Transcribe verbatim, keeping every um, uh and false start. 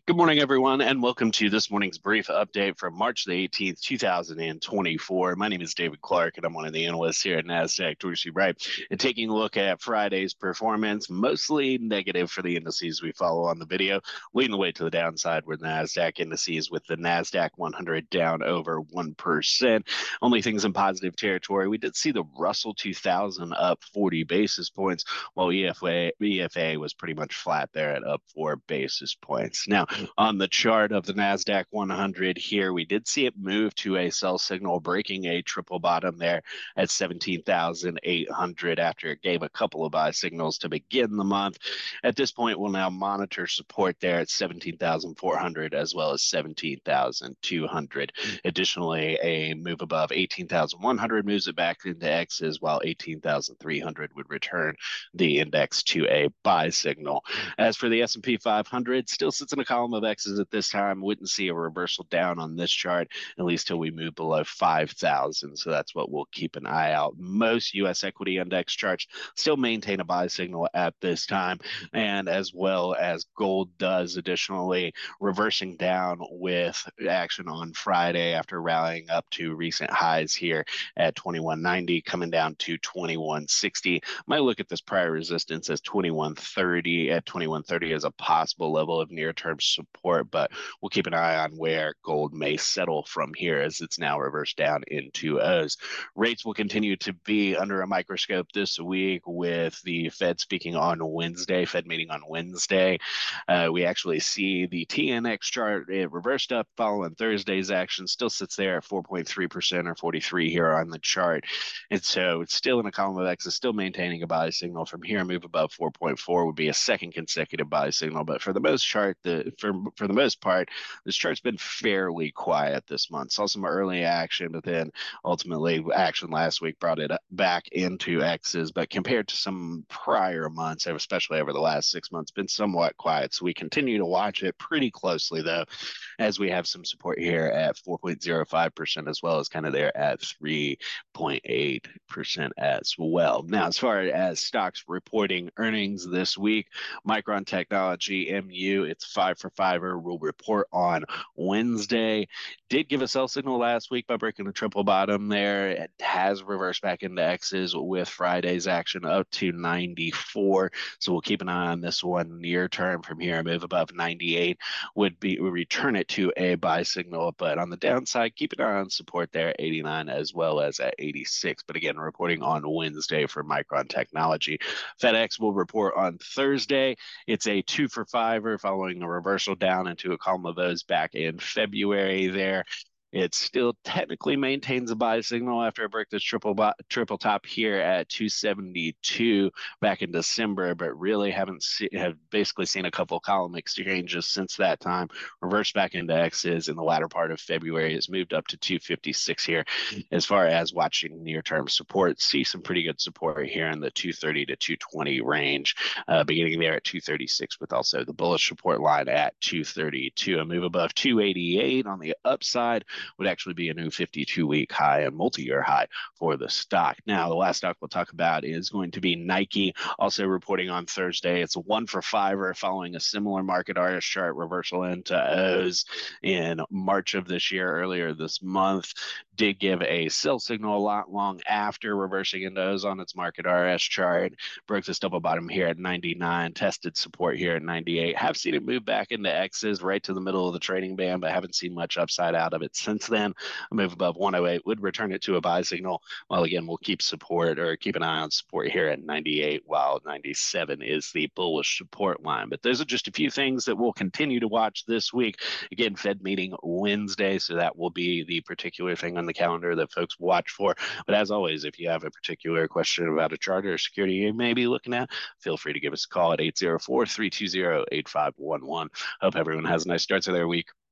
Good morning, everyone, and welcome to this morning's brief update from March the eighteenth, two thousand twenty-four. My name is David Clark, and I'm one of the analysts here at NASDAQ Dorsey Wright. And taking a look at Friday's performance, mostly negative for the indices we follow on the video, leading the way to the downside with NASDAQ indices, with the NASDAQ one hundred down over one percent. Only things in positive territory. We did see the Russell two thousand up forty basis points, while E F A, E F A was pretty much flat there at up four basis points. Now, on the chart of the NASDAQ one hundred here, we did see it move to a sell signal, breaking a triple bottom there at seventeen thousand eight hundred after it gave a couple of buy signals to begin the month. At this point, we'll now monitor support there at seventeen thousand four hundred as well as seventeen thousand two hundred. Additionally, a move above eighteen thousand one hundred moves it back into X's, while eighteen thousand three hundred would return the index to a buy signal. As for the S and P five hundred, still sits in a column of X's at this time. Wouldn't see a reversal down on this chart, at least till we move below five thousand. So that's what we'll keep an eye out. Most U S equity index charts still maintain a buy signal at this time, and as well as gold does, additionally reversing down with action on Friday after rallying up to recent highs here at twenty-one ninety, coming down to twenty-one sixty. Might look at this prior resistance as twenty-one thirty, at twenty-one thirty as a possible level of near-term support, but we'll keep an eye on where gold may settle from here, as it's now reversed down into O's. Rates will continue to be under a microscope this week, with the Fed speaking on Wednesday, Fed meeting on Wednesday. Uh, we actually see the T N X chart, it reversed up following Thursday's action, still sits there at four point three percent or forty-three here on the chart. And so it's still in a column of X, is still maintaining a buy signal. From here, move above four point four would be a second consecutive buy signal. But for the most chart, the for for the most part, this chart's been fairly quiet this month. Saw some early action, but then ultimately action last week brought it back into X's. But compared to some prior months, especially over the last six months, been somewhat quiet. So we continue to watch it pretty closely, though, as we have some support here at four point zero five percent, as well as kind of there at three point eight percent as well. Now, as far as stocks reporting earnings this week, Micron Technology, M U, it's five for fiver, will report on Wednesday. Did give a sell signal last week by breaking the triple bottom there. It has reversed back into X's with Friday's action up to ninety-four. So we'll keep an eye on this one near term. From here, a move above ninety-eight would be would return it to a buy signal. But on the downside, keep an eye on support there at eighty-nine as well as at eighty-six. But again, reporting on Wednesday for Micron Technology. FedEx will report on Thursday. It's a two for fiver following a reversal down into a column of those back in February there. It still technically maintains a buy signal after it broke this triple triple top here at two seventy-two back in December, but really haven't see, have basically seen a couple column exchanges since that time. Reversed back into X's in the latter part of February. It's moved up to two fifty-six here. As far as watching near-term support, see some pretty good support here in the two thirty to two twenty range, uh, beginning there at two thirty-six, with also the bullish support line at two thirty-two. A move above two eighty-eight on the upside would actually be a new fifty-two week high and multi-year high for the stock. Now, the last stock we'll talk about is going to be Nike, also reporting on Thursday. It's a one for fiver following a similar market R S chart reversal into O's in March of this year, earlier this month. Did give a sell signal a lot long after reversing into O's on its market R S chart. Broke this double bottom here at ninety-nine, tested support here at ninety-eight. Have seen it move back into X's right to the middle of the trading band, but haven't seen much upside out of it since then. A move above one oh eight would return it to a buy signal. While again, we'll keep support or keep an eye on support here at ninety-eight, while ninety-seven is the bullish support line. But those are just a few things that we'll continue to watch this week. Again, Fed meeting Wednesday, so that will be the particular thing on the calendar that folks watch for. But as always, if you have a particular question about a chart or security you may be looking at, feel free to give us a call at eight zero four, three two zero, eight five one one. Hope everyone has a nice start to their week.